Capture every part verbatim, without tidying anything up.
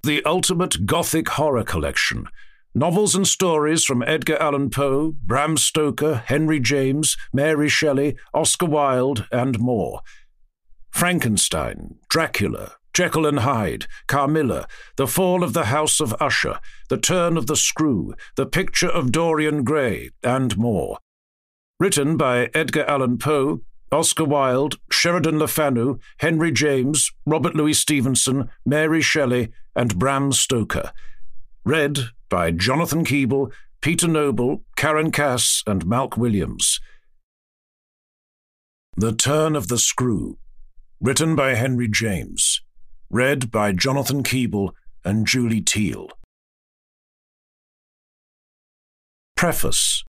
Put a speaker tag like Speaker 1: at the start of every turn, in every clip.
Speaker 1: The ultimate Gothic horror collection. Novels and stories from Edgar Allan Poe, Bram Stoker, Henry James, Mary Shelley, Oscar Wilde, and more. Frankenstein, Dracula, Jekyll and Hyde, Carmilla, The Fall of the House of Usher, The Turn of the Screw, The Picture of Dorian Gray, and more. Written by Edgar Allan Poe, Oscar Wilde, Sheridan Le Fanu, Henry James, Robert Louis Stevenson, Mary Shelley, and Bram Stoker. Read by Jonathan Keeble, Peter Noble, Karen Cass, and Malk Williams. The Turn of the Screw. Written by Henry James. Read by Jonathan Keeble and Julie Teal. Preface.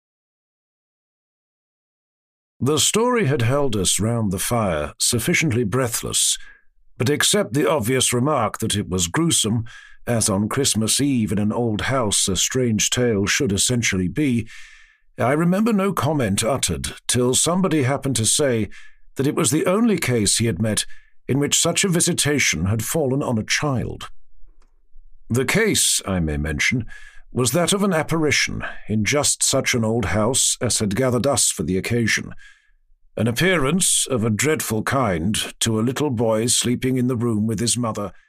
Speaker 1: The story had held us round the fire sufficiently breathless, but except the obvious remark that it was gruesome, as on Christmas Eve in an old house a strange tale should essentially be, I remember no comment uttered till somebody happened to say that it was the only case he had met in which such a visitation had fallen on a child. The case, I may mention, was that of an apparition in just such an old house as had gathered us for the occasion, an appearance of a dreadful kind to a little boy sleeping in the room with his mother,